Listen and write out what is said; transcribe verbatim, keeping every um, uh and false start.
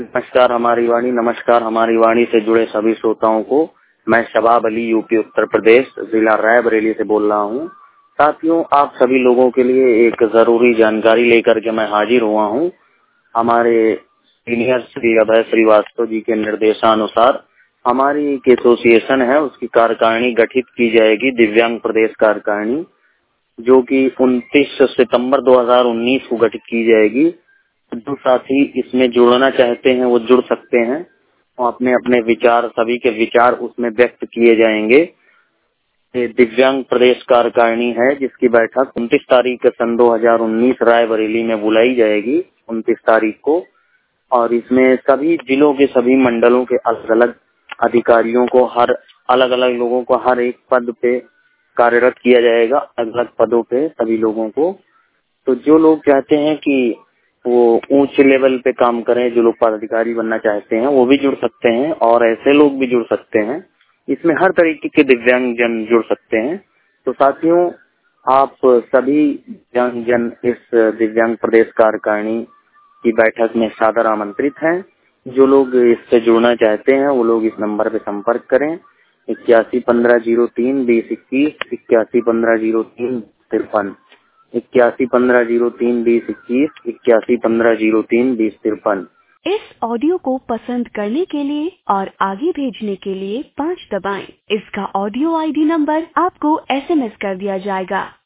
नमस्कार हमारी वाणी नमस्कार हमारी वाणी से जुड़े सभी श्रोताओं को मैं शबाब अली यूपी उत्तर प्रदेश जिला रायबरेली से बोल रहा हूँ। साथियों, आप सभी लोगों के लिए एक जरूरी जानकारी लेकर के मैं हाजिर हुआ हूँ। हमारे सीनियर श्री अभय श्रीवास्तव जी के निर्देशानुसार हमारी एक एसोसिएशन है, उसकी कार्यकारिणी गठित की जाएगी, दिव्यांग प्रदेश कार्यकारिणी, जो कि उनतीस सितंबर दो हज़ार उन्नीस को गठित की जाएगी। जो साथी इसमें जुड़ना चाहते हैं वो जुड़ सकते हैं और अपने अपने विचार, सभी के विचार उसमें व्यक्त किए जाएंगे। ये दिव्यांग प्रदेश कार्यकारिणी है जिसकी बैठक उनतीस तारीख सन दो हज़ार उन्नीस रायबरेली में बुलाई जाएगी, उनतीस तारीख को। और इसमें सभी जिलों के सभी मंडलों के अलग अलग अधिकारियों को, हर अलग अलग लोगों को हर एक पद पे कार्यरत किया जाएगा, अलग अलग पदों पे सभी लोगों को। तो जो लोग चाहते हैं कि वो ऊंच लेवल पे काम करें, जो लोग पदाधिकारी बनना चाहते हैं वो भी जुड़ सकते हैं और ऐसे लोग भी जुड़ सकते हैं। इसमें हर तरीके के दिव्यांग जन जुड़ सकते हैं। तो साथियों, आप सभी दिव्यांग जन इस दिव्यांग प्रदेश कार्यकारिणी की बैठक में सादर आमंत्रित हैं। जो लोग इससे जुड़ना चाहते हैं वो लोग इस नंबर पे संपर्क करें, इक्यासी पंद्रह जीरो तीन बीस इक्कीस, इक्यासी पंद्रह जीरो तीन तिरपन, इक्यासी पंद्रह जीरो तीन बीस इक्कीस, इक्यासी पंद्रह जीरो तीन बीस तिरपन। इस ऑडियो को पसंद करने के लिए और आगे भेजने के लिए पाँच दबाएं। इसका ऑडियो आईडी नंबर आपको एसएमएस कर दिया जाएगा।